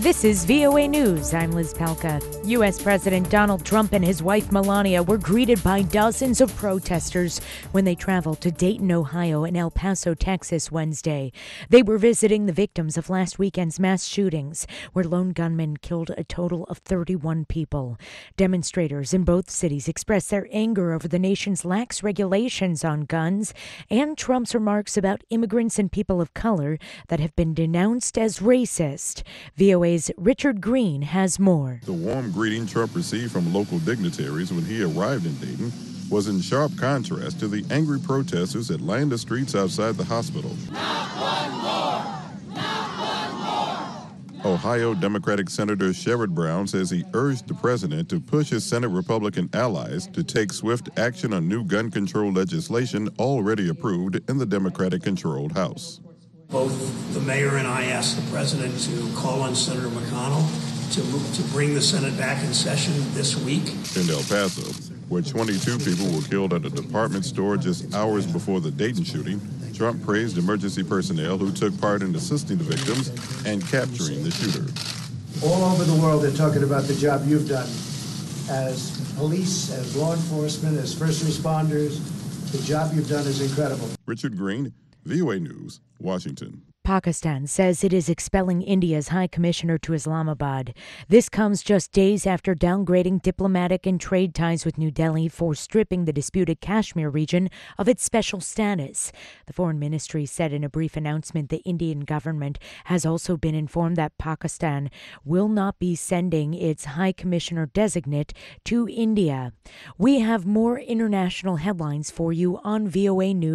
This is VOA News. I'm Liz Pelka. U.S. President Donald Trump and his wife Melania were greeted by dozens of protesters when they traveled to Dayton, Ohio and El Paso, Texas Wednesday. They were visiting the victims of last weekend's mass shootings, where lone gunmen killed a total of 31 people. Demonstrators in both cities expressed their anger over the nation's lax regulations on guns and Trump's remarks about immigrants and people of color that have been denounced as racist. VOA's Richard Green has more. The warm greeting Trump received from local dignitaries when he arrived in Dayton was in sharp contrast to the angry protesters that lined the streets outside the hospital. Not one more! Not one more! Ohio Democratic Senator Sherrod Brown says he urged the president to push his Senate Republican allies to take swift action on new gun control legislation already approved in the Democratic-controlled House. Both the mayor and I asked the president to call on Senator McConnell to bring the Senate back in session this week. In El Paso, where 22 people were killed at a department store just hours before the Dayton shooting, Trump praised emergency personnel who took part in assisting the victims and capturing the shooter. All over the world, they're talking about the job you've done as police, as law enforcement, as first responders. The job you've done is incredible. Richard Green, VOA News, Washington. Pakistan says it is expelling India's High Commissioner to Islamabad. This comes just days after downgrading diplomatic and trade ties with New Delhi for stripping the disputed Kashmir region of its special status. The Foreign Ministry said in a brief announcement the Indian government has also been informed that Pakistan will not be sending its High Commissioner designate to India. We have more international headlines for you on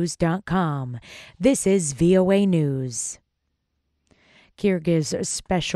voanews.com. This is VOA News. Kyrgyz special